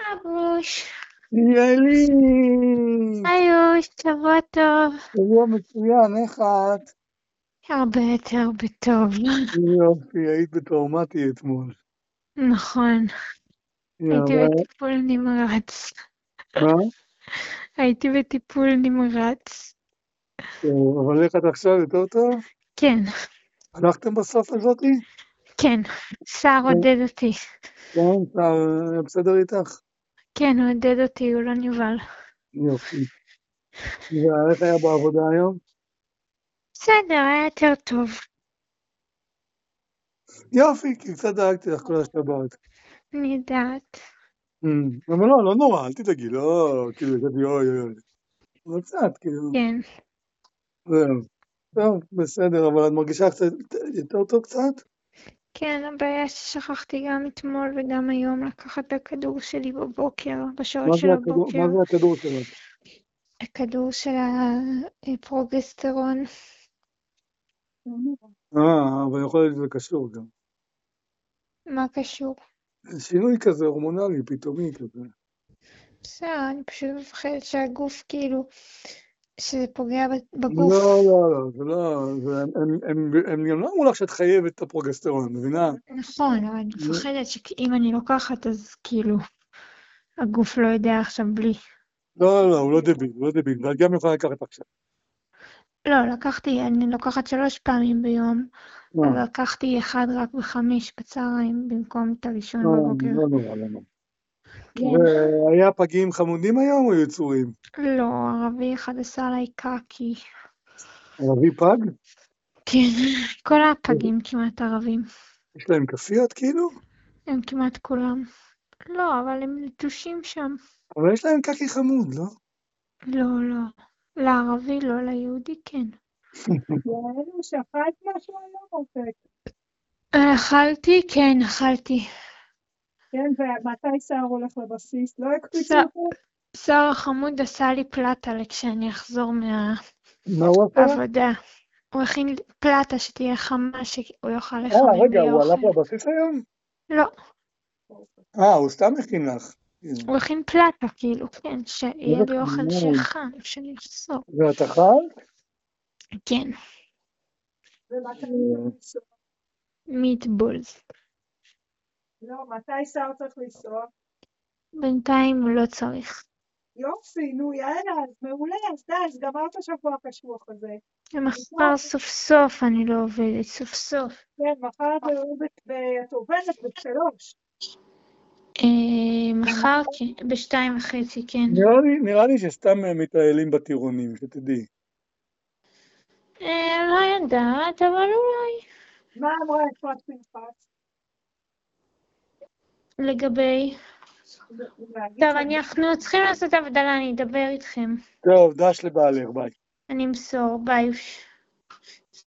אבוש, יאלי, היוש, שבוע טוב. שבוע מצוין, איך את? הרבה יותר בטוב. יופי, היית בטראומטי אתמול. נכון, הייתי בטיפול נמרץ. מה? הייתי בטיפול נמרץ. אבל איך את עכשיו יותר טוב? כן, הלכתם בסוף הזאתי? כן, שר עודד אותי. כן, בסדר איתך? כן, הוא עודד אותי, הוא לא נבהל. יופי. ואיך היה בעבודה היום? בסדר, היה יותר טוב. יופי, כי קצת דאגתי לך כל השבת. אני יודעת. אבל לא נורא, אל תדאגי, לא, כאילו, יגידי, אוי, אוי, אוי. אבל קצת, כאילו, כן, זהו. טוב, בסדר, אבל את מרגישה קצת יותר טוב קצת? כן, הבעיה ששכחתי גם אתמול וגם היום לקחת את הכדור שלי בבוקר, בשעות של הבוקר. מה זה הכדור שלך? הכדור של הפרוגסטרון. אבל יכול להיות שזה קשור גם. מה קשור? שינוי כזה, הורמונלי, פתאומי כזה. בסדר, אני פשוט מפחדת שהגוף כאילו, שזה פוגע בגוף. לא, זה לא, הם גם לא אמרו לך שאת חייבת את הפרוגסטרון, מבינה? נכון, אבל אני מפחדת שאם אני לוקחת אז כאילו, הגוף לא יודע עכשיו בלי. לא, הוא לא דביל, ואת גם יכולה לקחת עכשיו. לא, אני לוקחת 3 פעמים ביום, אבל לקחתי אחד רק ב5 בצהריים במקום את הראשון בבוקר. לא נורא. כן. והיה פגים חמודים היום או יצורים? לא, ערבי אחד עשה עליי קקי. ערבי פג? כן, כל הפגים כמעט ערבים. יש להם כפיות כאילו? הם כמעט כולם. לא, אבל הם נטושים שם. אבל יש להם קקי חמוד, לא? לא. לערבי לא, ליהודי כן. יעל, שפעת משהו היום אופק? אכלתי? כן, אכלתי. כן, ומתי שר הולך לבסיס? לא הקפיצו אותו? שר החמוד עשה לי פלטה כשאני אחזור מה הוא עשה? מהעבודה. הוא הכין פלטה שתהיה חמה, שהוא יוכל לחמם רגע, לי הוא הלך אוכל. לבסיס היום? לא, הוא סתם הכין לך. הוא הכין פלטה, כאילו, כן, שיהיה לי אוכל שחם, שאני אחזור. ואת אכלת? כן, ומתי לנסוע? מיטבולס. לא, מתי שר צריך לנסוע? בינתיים הוא לא צריך. יופי, נו יאללה, אז מעולה, אז די, אז גמרת שבוע הקשוח הזה. ומחר סוף סוף אני לא עובדת, סוף סוף. כן, מחר את עובדת ב3. מחר ב2:30, כן. נראה לי שסתם מתעלים בטירונים, שתדעי. לא יודעת, אבל אולי. מה אמרה אפרת פנחס? לגבי... טוב, אנחנו צריכים לעשות הבדלה, אני אדבר איתכם. טוב, דש לבעלך, ביי. אני אמסור, ביי.